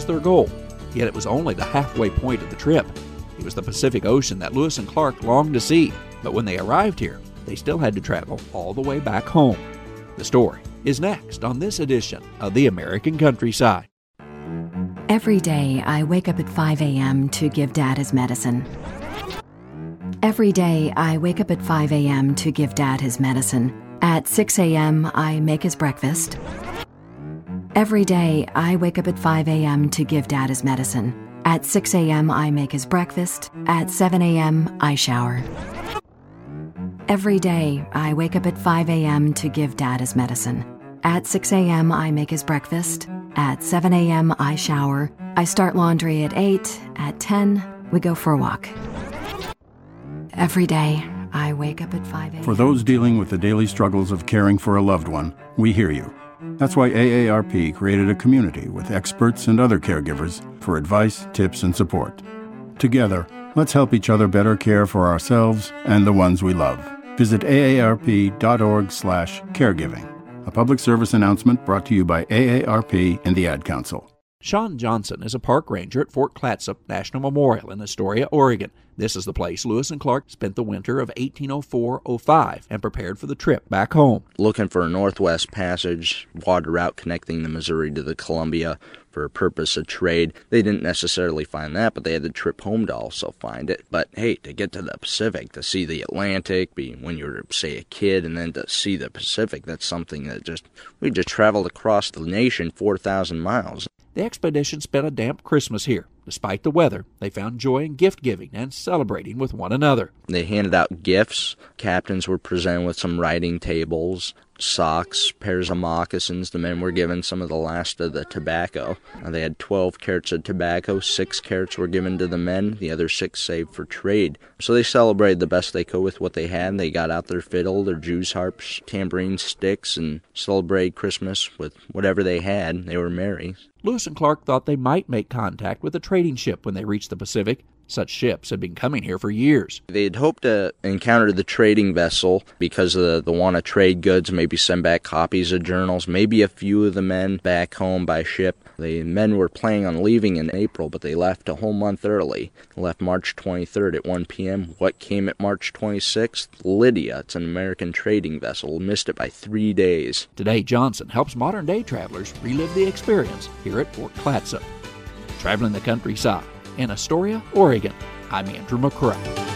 their goal. Yet it was only the halfway point of the trip. It was the Pacific Ocean that Lewis and Clark longed to see, but when they arrived here, they still had to travel all the way back home. The story is next on this edition of The American Countryside. Every day, I wake up at 5 a.m. to give Dad his medicine. Every day, I wake up at 5 a.m. to give Dad his medicine. At 6 a.m., I make his breakfast. Every day, I wake up at 5 a.m. to give Dad his medicine. At 6 a.m., I make his breakfast. At 7 a.m., I shower. Every day, I wake up at 5 a.m. to give Dad his medicine. At 6 a.m., I make his breakfast. At 7 a.m., I shower. I start laundry at 8. At 10, we go for a walk. Every day, I wake up at 5 a.m. For those dealing with the daily struggles of caring for a loved one, we hear you. That's why AARP created a community with experts and other caregivers for advice, tips, and support. Together, let's help each other better care for ourselves and the ones we love. Visit aarp.org/caregiving. A public service announcement brought to you by AARP and the Ad Council. Sean Johnson is a park ranger at Fort Clatsop National Memorial in Astoria, Oregon. This is the place Lewis and Clark spent the winter of 1804-05 and prepared for the trip back home. Looking for a Northwest Passage water route connecting the Missouri to the Columbia for a purpose of trade. They didn't necessarily find that, but they had the trip home to also find it. But hey, to get to the Pacific, to see the Atlantic, when you were, say, a kid, and then to see the Pacific, that's something that we just traveled across the nation 4,000 miles. The expedition spent a damp Christmas here. Despite the weather, they found joy in gift-giving and celebrating with one another. They handed out gifts. Captains were presented with some writing tables, socks, pairs of moccasins. The men were given some of the last of the tobacco. They had 12 carats of tobacco. 6 carats were given to the men. The other 6 saved for trade. So they celebrated the best they could with what they had. They got out their fiddle, their Jew's harps, tambourine sticks, and celebrated Christmas with whatever they had. They were merry. Lewis and Clark thought they might make contact with a trading ship when they reached the Pacific. Such ships had been coming here for years. They had hoped to encounter the trading vessel because of the want to trade goods, maybe send back copies of journals, maybe a few of the men back home by ship. The men were planning on leaving in April, but they left a whole month early. They left March 23rd at 1 p.m. What came at March 26th? Lydia. It's an American trading vessel. Missed it by 3 days. Today, Johnson helps modern-day travelers relive the experience here at Fort Clatsop. Traveling the countryside in Astoria, Oregon, I'm Andrew McCrae.